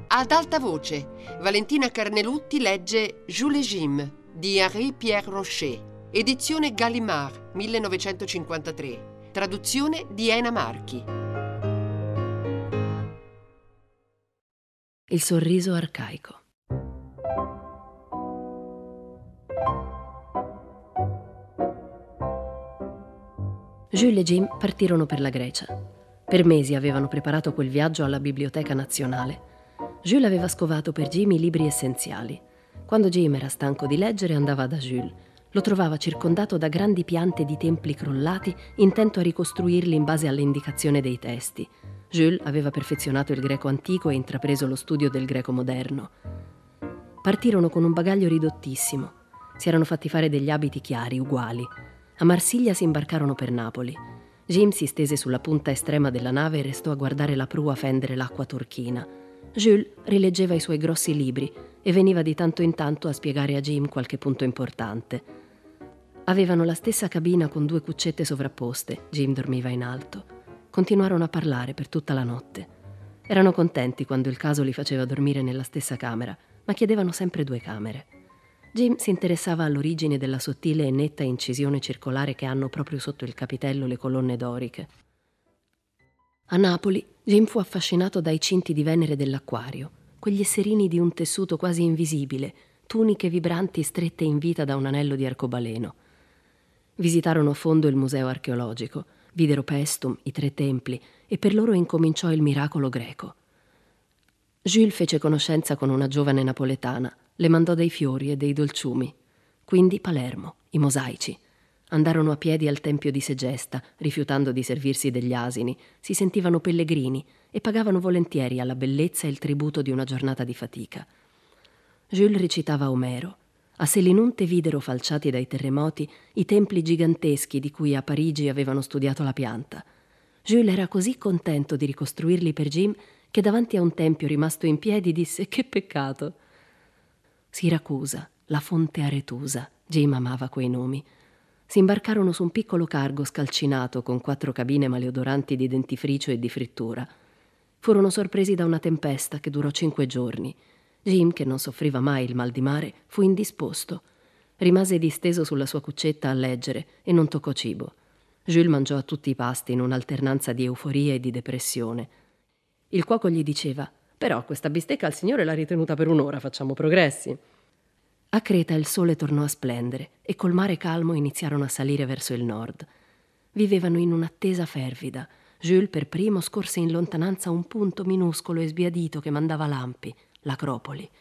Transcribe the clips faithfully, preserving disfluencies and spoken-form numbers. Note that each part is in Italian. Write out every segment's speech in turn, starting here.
Ad alta voce, Valentina Carnelutti legge Jules et Jim di Henri-Pierre Rocher, edizione Gallimard, millenovecentocinquantatré, traduzione di Ena Marchi. Il sorriso arcaico. Jules e Jim partirono per la Grecia. Per mesi avevano preparato quel viaggio alla Biblioteca Nazionale. Jules aveva scovato per Jim i libri essenziali. Quando Jim era stanco di leggere andava da Jules. Lo trovava circondato da grandi piante di templi crollati, intento a ricostruirli in base alle indicazioni dei testi. Jules aveva perfezionato il greco antico e intrapreso lo studio del greco moderno. Partirono con un bagaglio ridottissimo. Si erano fatti fare degli abiti chiari, uguali. A Marsiglia si imbarcarono per Napoli. Jim si stese sulla punta estrema della nave e restò a guardare la prua fendere l'acqua turchina. Jules rileggeva i suoi grossi libri e veniva di tanto in tanto a spiegare a Jim qualche punto importante. Avevano la stessa cabina con due cuccette sovrapposte. Jim dormiva in alto. Continuarono a parlare per tutta la notte. Erano contenti quando il caso li faceva dormire nella stessa camera, ma chiedevano sempre due camere. Jim si interessava all'origine della sottile e netta incisione circolare che hanno proprio sotto il capitello le colonne doriche. A Napoli, Jim fu affascinato dai cinti di Venere dell'acquario, quegli esserini di un tessuto quasi invisibile, tuniche vibranti strette in vita da un anello di arcobaleno. Visitarono a fondo il museo archeologico, videro Paestum, i tre templi, e per loro incominciò il miracolo greco. Jules fece conoscenza con una giovane napoletana, le mandò dei fiori e dei dolciumi. Quindi Palermo, i mosaici. Andarono a piedi al tempio di Segesta, rifiutando di servirsi degli asini, si sentivano pellegrini e pagavano volentieri alla bellezza il tributo di una giornata di fatica. Jules recitava Omero. A Selinunte videro falciati dai terremoti i templi giganteschi di cui a Parigi avevano studiato la pianta. Jules era così contento di ricostruirli per Jim che davanti a un tempio rimasto in piedi disse: «Che peccato!» Siracusa, la Fonte Aretusa, Jim amava quei nomi. Si imbarcarono su un piccolo cargo scalcinato con quattro cabine maleodoranti di dentifricio e di frittura. Furono sorpresi da una tempesta che durò cinque giorni. Jim, che non soffriva mai il mal di mare, fu indisposto. Rimase disteso sulla sua cuccetta a leggere e non toccò cibo. Jules mangiò a tutti i pasti in un'alternanza di euforia e di depressione. Il cuoco gli diceva: «Però questa bistecca al signore l'ha ritenuta per un'ora, facciamo progressi». A Creta il sole tornò a splendere e col mare calmo iniziarono a salire verso il nord. Vivevano in un'attesa fervida. Jules per primo scorse in lontananza un punto minuscolo e sbiadito che mandava lampi, l'Acropoli.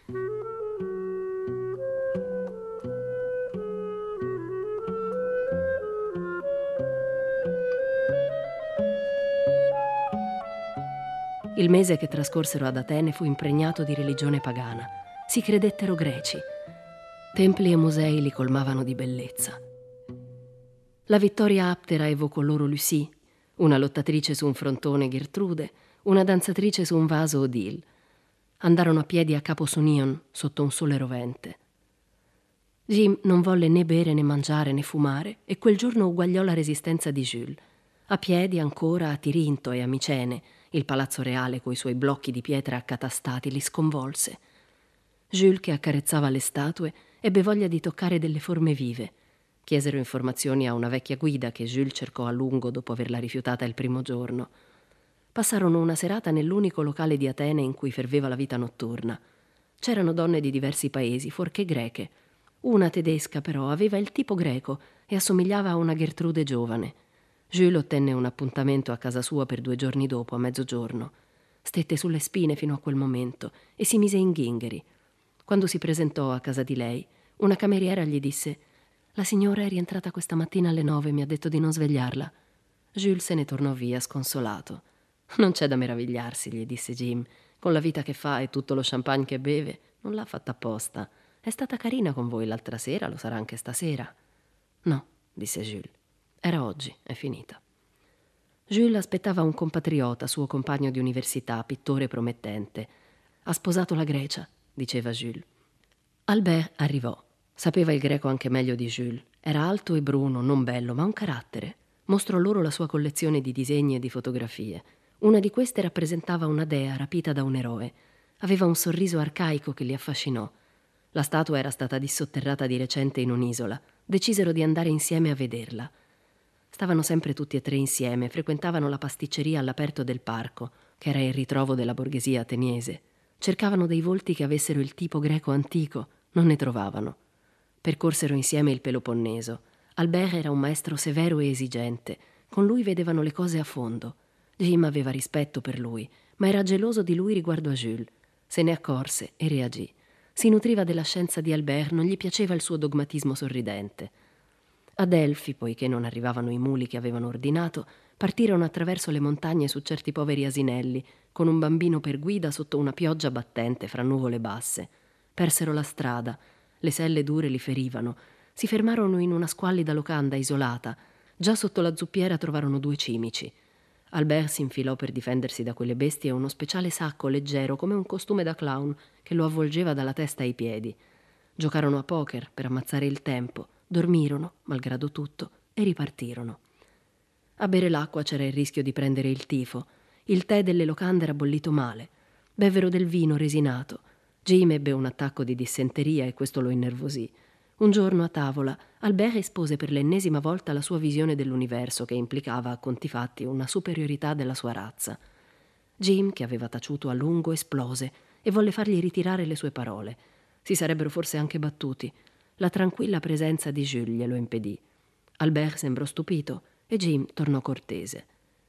Il mese che trascorsero ad Atene fu impregnato di religione pagana. Si credettero greci. Templi e musei li colmavano di bellezza. La Vittoria Aptera evocò loro Lucie, una lottatrice su un frontone Gertrude, una danzatrice su un vaso Odile. Andarono a piedi a Capo Sunion, sotto un sole rovente. Jim non volle né bere né mangiare né fumare e quel giorno uguagliò la resistenza di Jules. A piedi ancora a Tirinto e a Micene, il palazzo reale coi suoi blocchi di pietra accatastati li sconvolse. Jules, che accarezzava le statue, ebbe voglia di toccare delle forme vive. Chiesero informazioni a una vecchia guida che Jules cercò a lungo dopo averla rifiutata il primo giorno. Passarono una serata nell'unico locale di Atene in cui ferveva la vita notturna. C'erano donne di diversi paesi, fuorché greche. Una tedesca, però, aveva il tipo greco e assomigliava a una Gertrude giovane. Jules ottenne un appuntamento a casa sua per due giorni dopo, a mezzogiorno. Stette sulle spine fino a quel momento e si mise in ghingheri. Quando si presentò a casa di lei, una cameriera gli disse: «La signora è rientrata questa mattina alle nove e mi ha detto di non svegliarla». Jules se ne tornò via, sconsolato. «Non c'è da meravigliarsi», gli disse Jim. «Con la vita che fa e tutto lo champagne che beve, non l'ha fatta apposta. È stata carina con voi l'altra sera, lo sarà anche stasera». «No», disse Jules. «Era oggi, è finita». Jules aspettava un compatriota, suo compagno di università, pittore promettente. «Ha sposato la Grecia», diceva Jules. Albert arrivò. Sapeva il greco anche meglio di Jules. Era alto e bruno, non bello, ma un carattere. Mostrò loro la sua collezione di disegni e di fotografie. Una di queste rappresentava una dea rapita da un eroe. Aveva un sorriso arcaico che li affascinò. La statua era stata dissotterrata di recente in un'isola. Decisero di andare insieme a vederla. Stavano sempre tutti e tre insieme, frequentavano la pasticceria all'aperto del parco, che era il ritrovo della borghesia ateniese. Cercavano dei volti che avessero il tipo greco antico, non ne trovavano. Percorsero insieme il Peloponneso. Albert era un maestro severo e esigente. Con lui vedevano le cose a fondo. Jim aveva rispetto per lui, ma era geloso di lui riguardo a Jules. Se ne accorse e reagì. Si nutriva della scienza di Albert, non gli piaceva il suo dogmatismo sorridente. A Delfi, poiché non arrivavano i muli che avevano ordinato, partirono attraverso le montagne su certi poveri asinelli, con un bambino per guida sotto una pioggia battente fra nuvole basse. Persero la strada, le selle dure li ferivano, si fermarono in una squallida locanda isolata. Già sotto la zuppiera trovarono due cimici. Albert si infilò per difendersi da quelle bestie uno speciale sacco leggero come un costume da clown che lo avvolgeva dalla testa ai piedi. Giocarono a poker per ammazzare il tempo, dormirono, malgrado tutto, e ripartirono. A bere l'acqua c'era il rischio di prendere il tifo. Il tè delle locande era bollito male. Bevvero del vino resinato. Jim ebbe un attacco di dissenteria e questo lo innervosì. Un giorno a tavola Albert espose per l'ennesima volta la sua visione dell'universo che implicava a conti fatti una superiorità della sua razza. Jim, che aveva taciuto a lungo, esplose e volle fargli ritirare le sue parole. Si sarebbero forse anche battuti. La tranquilla presenza di Jules glielo impedì. Albert sembrò stupito e Jim tornò cortese.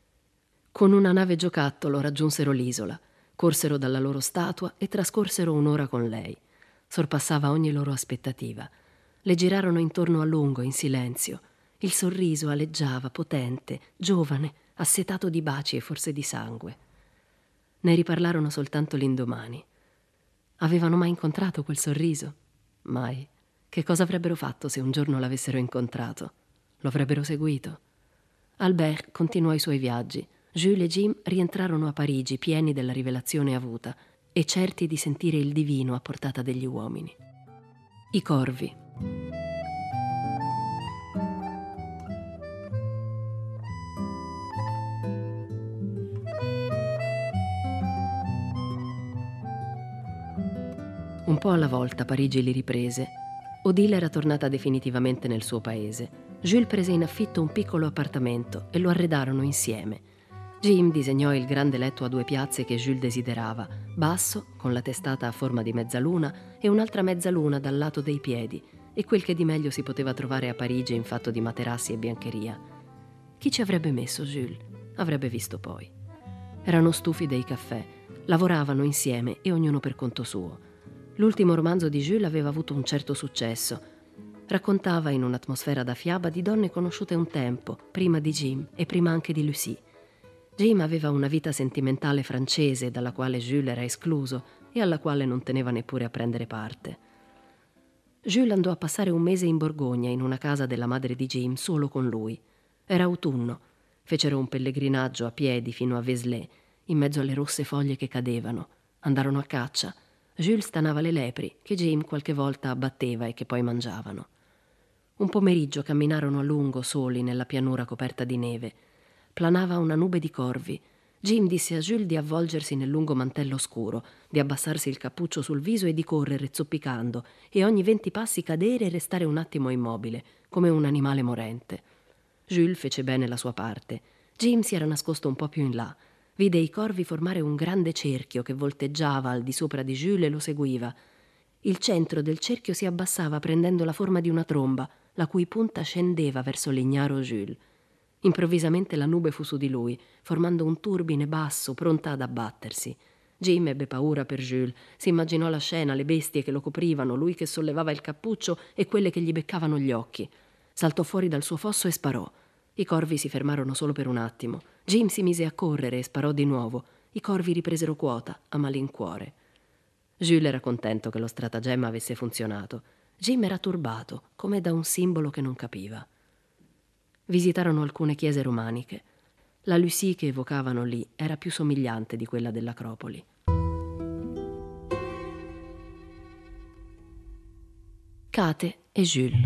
Con una nave giocattolo raggiunsero l'isola, corsero dalla loro statua e trascorsero un'ora con lei. Sorpassava ogni loro aspettativa. Le girarono intorno a lungo, in silenzio. Il sorriso aleggiava, potente, giovane, assetato di baci e forse di sangue. Ne riparlarono soltanto l'indomani. Avevano mai incontrato quel sorriso? Mai. Che cosa avrebbero fatto se un giorno l'avessero incontrato? Lo avrebbero seguito? Albert continuò i suoi viaggi. Jules e Jim rientrarono a Parigi pieni della rivelazione avuta e certi di sentire il divino a portata degli uomini. I corvi. Un po' alla volta Parigi li riprese. Odile era tornata definitivamente nel suo paese. Jules prese in affitto un piccolo appartamento e lo arredarono insieme. Jim disegnò il grande letto a due piazze che Jules desiderava, basso, con la testata a forma di mezzaluna e un'altra mezzaluna dal lato dei piedi, e quel che di meglio si poteva trovare a Parigi in fatto di materassi e biancheria. Chi ci avrebbe messo Jules? Avrebbe visto poi. Erano stufi dei caffè, lavoravano insieme e ognuno per conto suo. L'ultimo romanzo di Jules aveva avuto un certo successo. Raccontava in un'atmosfera da fiaba di donne conosciute un tempo, prima di Jim e prima anche di Lucie. Jim aveva una vita sentimentale francese dalla quale Jules era escluso e alla quale non teneva neppure a prendere parte. Jules andò a passare un mese in Borgogna in una casa della madre di Jim solo con lui. Era autunno. Fecero un pellegrinaggio a piedi fino a Vézelay, in mezzo alle rosse foglie che cadevano. Andarono a caccia. Jules stanava le lepri, che Jim qualche volta abbatteva e che poi mangiavano. Un pomeriggio camminarono a lungo soli nella pianura coperta di neve. Planava una nube di corvi. Jim disse a Jules di avvolgersi nel lungo mantello scuro, di abbassarsi il cappuccio sul viso e di correre zoppicando, e ogni venti passi cadere e restare un attimo immobile, come un animale morente. Jules fece bene la sua parte. Jim si era nascosto un po' più in là. Vide i corvi formare un grande cerchio che volteggiava al di sopra di Jules e lo seguiva. Il centro del cerchio si abbassava prendendo la forma di una tromba, la cui punta scendeva verso l'ignaro Jules. Improvvisamente la nube fu su di lui, formando un turbine basso, pronta ad abbattersi. Jim ebbe paura per Jules, si immaginò la scena, le bestie che lo coprivano, lui che sollevava il cappuccio e quelle che gli beccavano gli occhi. Saltò fuori dal suo fosso e sparò. I corvi si fermarono solo per un attimo. Jim si mise a correre e sparò di nuovo. I corvi ripresero quota, a malincuore. Jules era contento che lo stratagemma avesse funzionato. Jim era turbato, come da un simbolo che non capiva. Visitarono alcune chiese romaniche. La Lucie che evocavano lì era più somigliante di quella dell'Acropoli. Kate e Jules.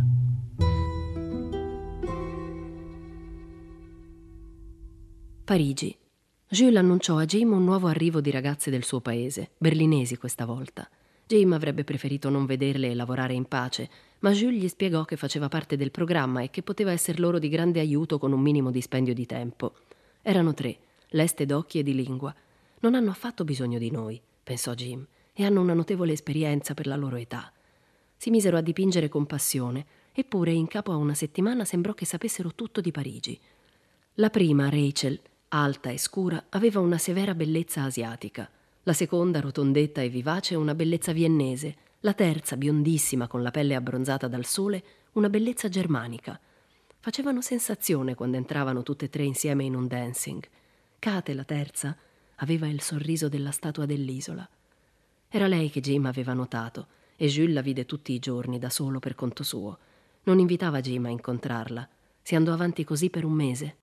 Parigi. Jules annunciò a Jim un nuovo arrivo di ragazze del suo paese, berlinesi questa volta. Jim avrebbe preferito non vederle e lavorare in pace, ma Jules gli spiegò che faceva parte del programma e che poteva essere loro di grande aiuto con un minimo dispendio di tempo. Erano tre, leste d'occhi e di lingua. Non hanno affatto bisogno di noi, pensò Jim, e hanno una notevole esperienza per la loro età. Si misero a dipingere con passione, eppure in capo a una settimana sembrò che sapessero tutto di Parigi. La prima, Rachel, alta e scura, aveva una severa bellezza asiatica. La seconda, rotondetta e vivace, una bellezza viennese. La terza, biondissima, con la pelle abbronzata dal sole, una bellezza germanica. Facevano sensazione quando entravano tutte e tre insieme in un dancing. Kate, la terza, aveva il sorriso della statua dell'isola. Era lei che Jim aveva notato, e Jules la vide tutti i giorni da solo per conto suo. Non invitava Jim a incontrarla. Si andò avanti così per un mese.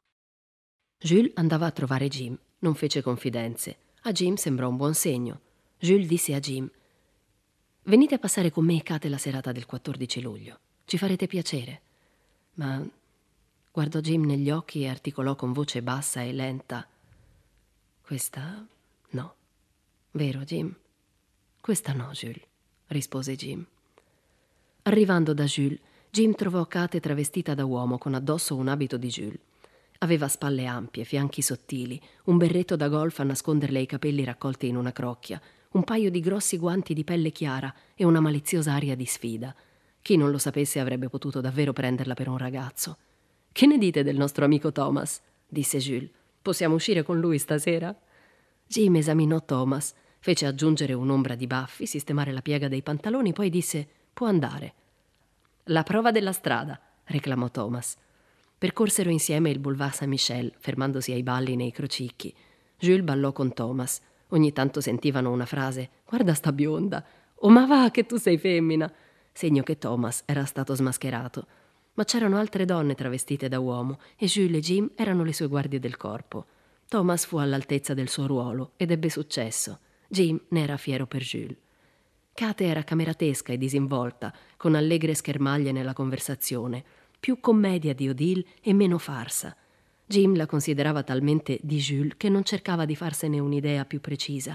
Jules andava a trovare Jim, non fece confidenze. A Jim sembrò un buon segno. Jules disse a Jim: «Venite a passare con me e Kate la serata del quattordici luglio. Ci farete piacere». Ma guardò Jim negli occhi e articolò con voce bassa e lenta: «Questa no». «Vero, Jim?» «Questa no, Jules», rispose Jim. Arrivando da Jules, Jim trovò Kate travestita da uomo con addosso un abito di Jules. Aveva spalle ampie, fianchi sottili, un berretto da golf a nasconderle i capelli raccolti in una crocchia, un paio di grossi guanti di pelle chiara e una maliziosa aria di sfida. Chi non lo sapesse avrebbe potuto davvero prenderla per un ragazzo. «Che ne dite del nostro amico Thomas?» disse Jules. «Possiamo uscire con lui stasera?» Jim esaminò Thomas, fece aggiungere un'ombra di baffi, sistemare la piega dei pantaloni, poi disse: «Può andare». «La prova della strada», reclamò Thomas. Percorsero insieme il Boulevard Saint-Michel, fermandosi ai balli nei crocicchi. Jules ballò con Thomas. Ogni tanto sentivano una frase: «Guarda sta bionda», «Oh ma va che tu sei femmina», segno che Thomas era stato smascherato. Ma c'erano altre donne travestite da uomo e Jules e Jim erano le sue guardie del corpo. Thomas fu all'altezza del suo ruolo ed ebbe successo. Jim ne era fiero per Jules. Kate era cameratesca e disinvolta, con allegre schermaglie nella conversazione, più commedia di Odile e meno farsa. Jim la considerava talmente di Jules che non cercava di farsene un'idea più precisa.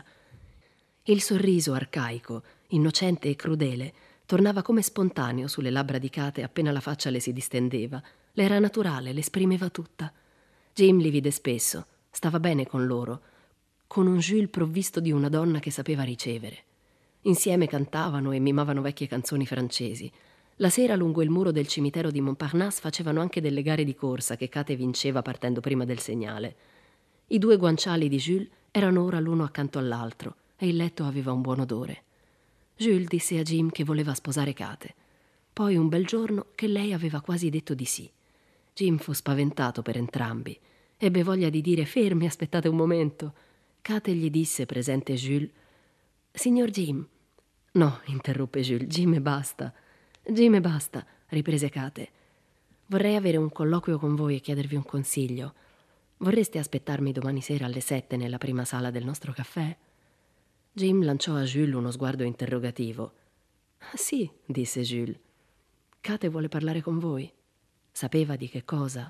Il sorriso arcaico, innocente e crudele, tornava come spontaneo sulle labbra di Kate appena la faccia le si distendeva. Le era naturale, l'esprimeva tutta. Jim li vide spesso, stava bene con loro, con un Jules provvisto di una donna che sapeva ricevere. Insieme cantavano e mimavano vecchie canzoni francesi. La sera lungo il muro del cimitero di Montparnasse facevano anche delle gare di corsa che Kate vinceva partendo prima del segnale. I due guanciali di Jules erano ora l'uno accanto all'altro e il letto aveva un buon odore. Jules disse a Jim che voleva sposare Kate. Poi un bel giorno che lei aveva quasi detto di sì. Jim fu spaventato per entrambi. Ebbe voglia di dire: «Fermi, aspettate un momento». Kate gli disse, presente Jules: «Signor Jim». «No», interruppe Jules, «Jim e basta». «Jim e basta», riprese Kate. «Vorrei avere un colloquio con voi e chiedervi un consiglio. Vorreste aspettarmi domani sera alle sette nella prima sala del nostro caffè?» Jim lanciò a Jules uno sguardo interrogativo. «Sì», disse Jules. «Kate vuole parlare con voi. Sapeva di che cosa?»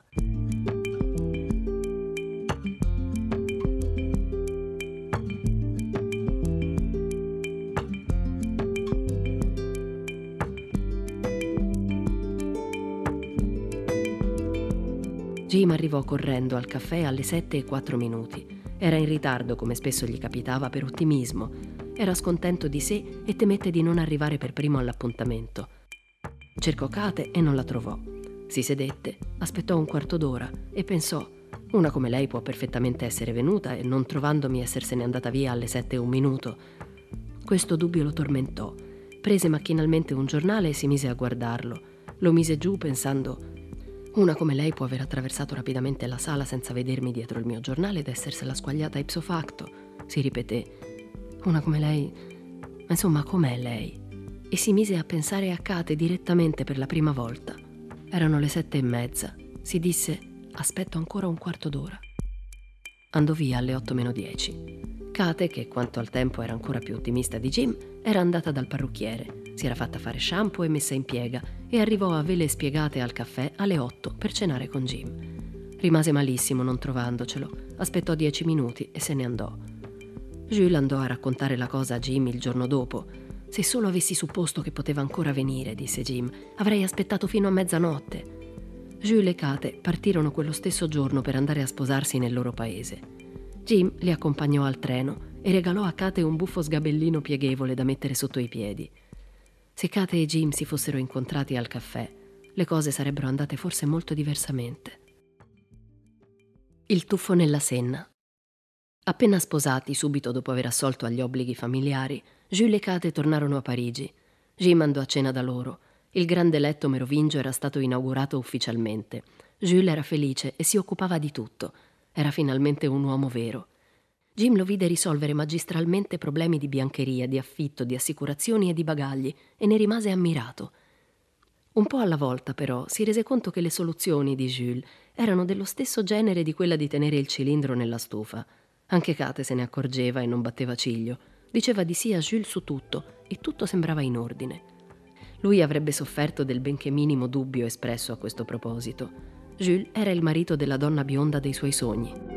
Jim arrivò correndo al caffè alle sette e quattro minuti. Era in ritardo, come spesso gli capitava, per ottimismo. Era scontento di sé e temette di non arrivare per primo all'appuntamento. Cercò Kate e non la trovò. Si sedette, aspettò un quarto d'ora e pensò: una come lei può perfettamente essere venuta e non trovandomi essersene andata via alle sette e un minuto. Questo dubbio lo tormentò. Prese macchinalmente un giornale e si mise a guardarlo. Lo mise giù pensando: una come lei può aver attraversato rapidamente la sala senza vedermi dietro il mio giornale ed essersela squagliata ipso facto. Si ripeté: una come lei... Ma insomma, com'è lei? E si mise a pensare a Kate direttamente per la prima volta. Erano le sette e mezza. Si disse: aspetto ancora un quarto d'ora. Andò via alle otto meno dieci. Kate, che quanto al tempo era ancora più ottimista di Jim, era andata dal parrucchiere. Si era fatta fare shampoo e messa in piega e arrivò a vele spiegate al caffè alle otto per cenare con Jim. Rimase malissimo non trovandocelo, aspettò dieci minuti e se ne andò. Jules andò a raccontare la cosa a Jim il giorno dopo. «Se solo avessi supposto che poteva ancora venire», disse Jim, «avrei aspettato fino a mezzanotte». Jules e Kate partirono quello stesso giorno per andare a sposarsi nel loro paese. Jim li accompagnò al treno e regalò a Kate un buffo sgabellino pieghevole da mettere sotto i piedi. Se Kate e Jim si fossero incontrati al caffè, le cose sarebbero andate forse molto diversamente. Il tuffo nella Senna. Appena sposati, subito dopo aver assolto agli obblighi familiari, Jules e Kate tornarono a Parigi. Jim andò a cena da loro. Il grande letto merovingio era stato inaugurato ufficialmente. Jules era felice e si occupava di tutto. Era finalmente un uomo vero. Jim lo vide risolvere magistralmente problemi di biancheria, di affitto, di assicurazioni e di bagagli e ne rimase ammirato. Un po' alla volta, però, si rese conto che le soluzioni di Jules erano dello stesso genere di quella di tenere il cilindro nella stufa. Anche Kate se ne accorgeva e non batteva ciglio. Diceva di sì a Jules su tutto e tutto sembrava in ordine. Lui avrebbe sofferto del benché minimo dubbio espresso a questo proposito. Jules era il marito della donna bionda dei suoi sogni.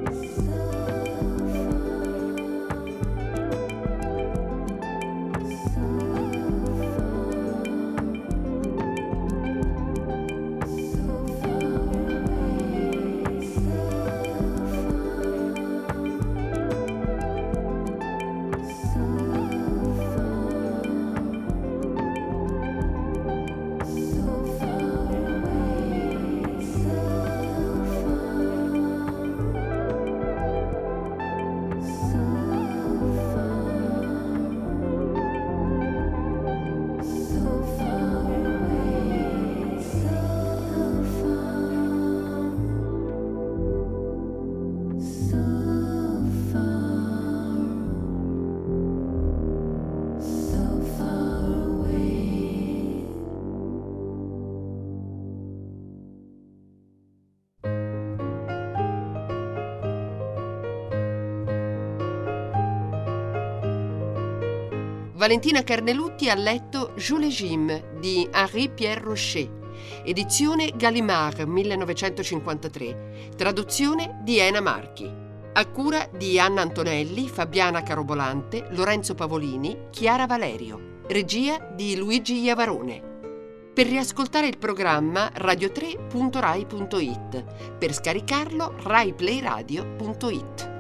Valentina Carnelutti ha letto Jules et Jim di Henri-Pierre Rocher, edizione Gallimard millenovecentocinquantatré, traduzione di Ena Marchi, a cura di Anna Antonelli, Fabiana Carobolante, Lorenzo Pavolini, Chiara Valerio, regia di Luigi Iavarone. Per riascoltare il programma radio tre punto rai punto it, per scaricarlo rai play radio punto it.